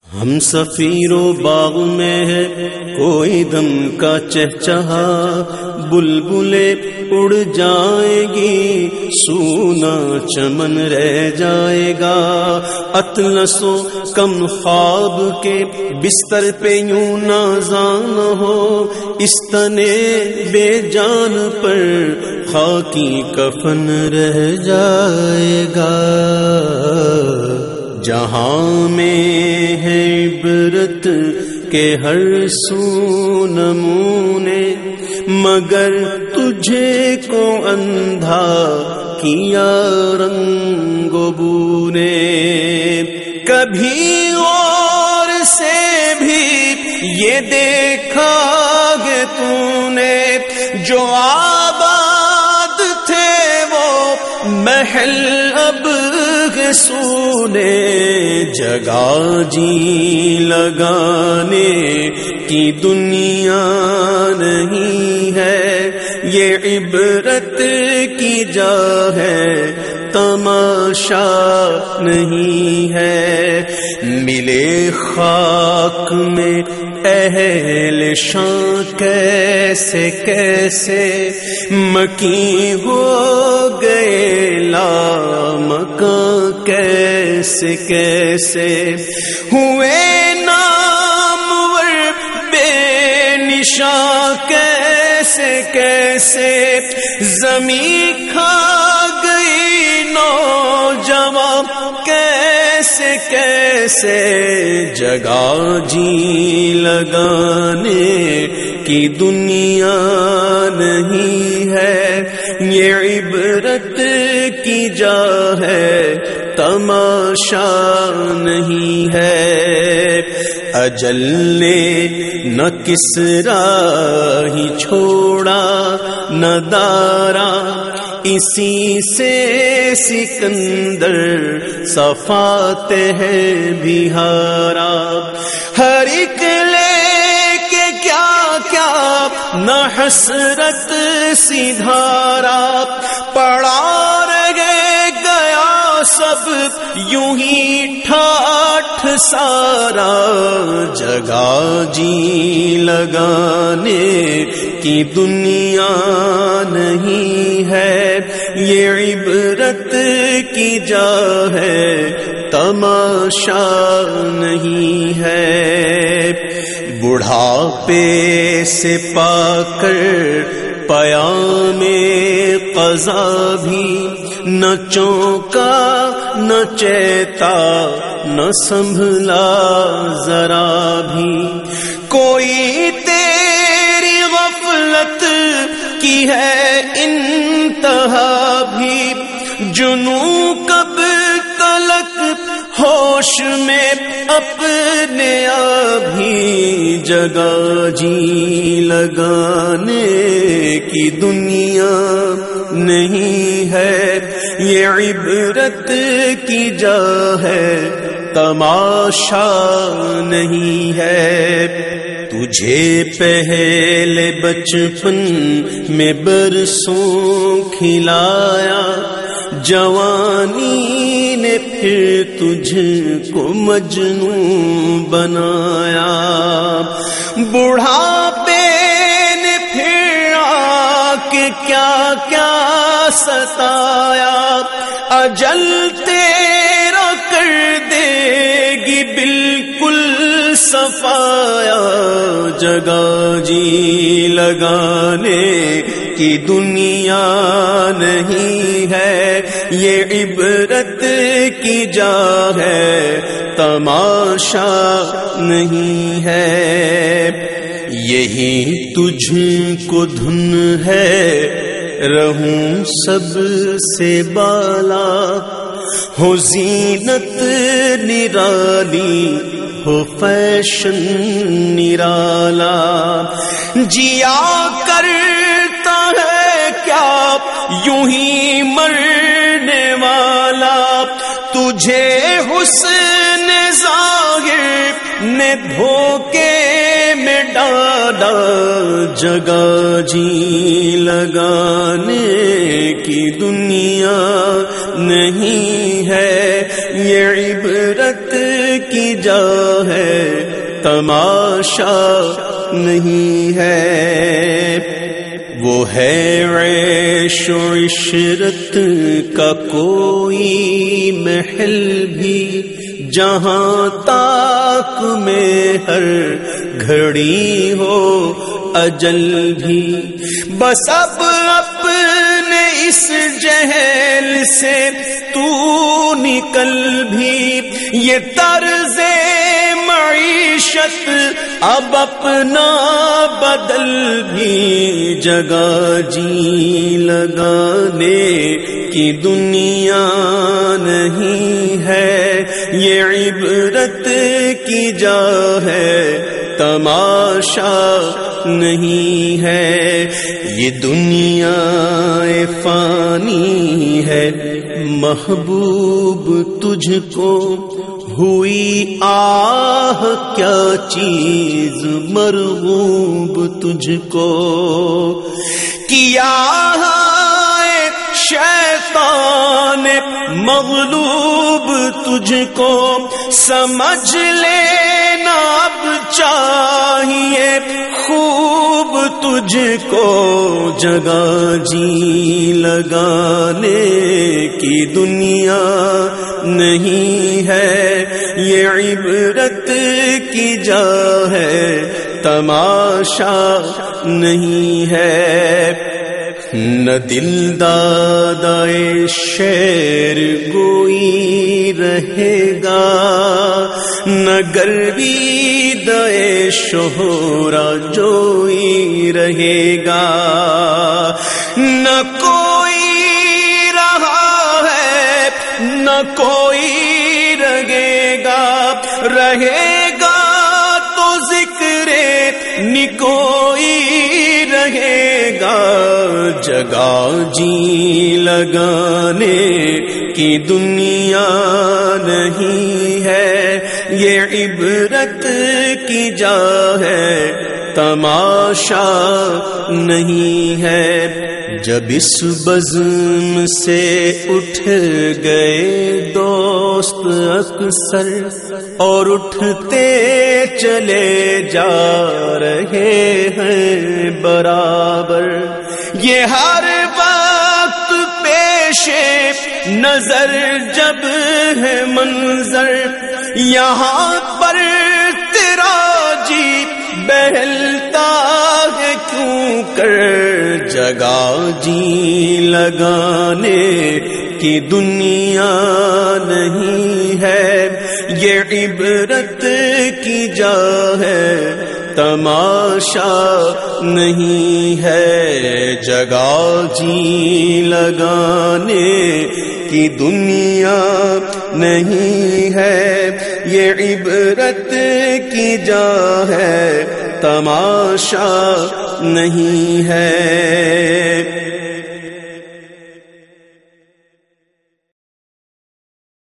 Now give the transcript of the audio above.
ہم سفیر و باغ میں ہے کوئی دم کا چہچہا، بلبلیں اڑ جائیں گی سونا چمن رہ جائے گا۔ اطلس و کم خواب کے بستر پہ یوں نازان ہو، اس تنے بے جان پر خاکی کفن رہ جائے گا۔ جہاں میں ہے عبرت کے ہر سو نمونے، مگر تجھے کو اندھا کیا رنگ و بو نے۔ کبھی اور سے بھی یہ دیکھا ہے تو نے، جو آباد تھے وہ محل اب سونے۔ جگہ جی لگانے کی دنیا نہیں ہے، یہ عبرت کی جا ہے تماشا نہیں ہے۔ ملے خاک میں اہل شان کیسے کیسے، مکی ہو گئے لامکاں کیسے کیسے، ہوئے نامور بے نشاں کیسے کیسے، زمین کھا گئی نوجوان کیسے کیسے۔ جگہ جی لگانے کی دنیا نہیں ہے، یہ عبرت کی جا ہے تماشا نہیں ہے۔ اجل نے نہ کسرا ہی چھوڑا نہ دارا، اسی سے سکندر صفات ہے بہارا۔ ہر ایک لے کے کیا کیا نہ حسرت سی دھارا، پڑا رہ گیا سب یوں ہی ٹھاٹھ سارا۔ جگہ جی لگانے کی دنیا نہیں ہے، یہ عبرت کی جا ہے تماشا نہیں ہے۔ بڑھاپے سے پا کر پیام قضا بھی، نہ چونکا نہ چیتا نہ سنبھلا ذرا بھی۔ کوئی تیری غفلت کی ہے انتہا بھی، جنوں کب تلک ہوش میں اپنے ابھی۔ جگہ جی لگانے کی دنیا نہیں ہے، یہ عبرت کی جا ہے تماشا نہیں ہے۔ تجھے پہلے بچپن میں برسوں کھلایا، جوانی نے پھر تجھ کو مجنون بنایا۔ بڑھاپے نے پھر آ کے کیا کیا ستایا، اجل تیرا کر دے گی بالکل صفایا۔ جگہ جی لگانے کی دنیا نہیں ہے، یہ عبرت کی جا ہے تماشا نہیں ہے۔ یہی تجھ کو دھن ہے رہوں سب سے بالا، ہو زینت نرالی ہو فیشن نرالا۔ جیا کرتا ہے کیا یوں ہی مرنے والا، تجھے حسن ظاہر نے دھوکے میں ڈالا۔ جگہ جی لگانے کی دنیا نہیں ہے، یہ عبرت کی جا ہے تماشا نہیں ہے۔ وہ ہے عیش و عشرت کا کوئی محل بھی جہاں تاک میں ہر گھڑی ہو اجل بھی۔ بس اب اپنے اس جہل سے تو نکل بھی، یہ طرز معیشت اب اپنا بدل بھی۔ جگہ جی لگانے کی دنیا نہیں ہے، یہ عبرت کی جا ہے تماشا نہیں ہے۔ یہ دنیا فانی ہے محبوب تجھ کو ہوئی آہ کیا چیز مرغوب تجھ کو۔ کیا ہے شیطان مغلوب تجھ کو، سمجھ لینا اب چاہیے خوب تجھ کو۔ جگہ جی لگانے کی دنیا نہیں ہے، یہ عبرت کی جا ہے تماشا نہیں ہے۔ نہ دل دادائے شعر گوئی رہے گا، نہ گروی دے شہرا جوئی رہے گا، نہ کوئی رہا ہے نہ کوئی رہے گا، رہے گا تو ذکر نکوئی رہے گا۔ جگہ جی لگانے کی دنیا نہیں ہے، یہ عبرت کی جا ہے تماشا نہیں ہے۔ جب اس بزم سے اٹھ گئے دوست اکثر اور اٹھتے چلے جا رہے ہیں برابر، یہ ہر وقت پیش نظر جب ہے منظر، یہاں پر تیرا جی بہلتا ہے کیوں کر۔ جگہ جی لگانے کی دنیا نہیں ہے، یہ عبرت کی جا ہے تماشا نہیں ہے۔ جگہ جی لگانے کی دنیا نہیں ہے، یہ عبرت کی جا ہے تماشا نہیں ہے۔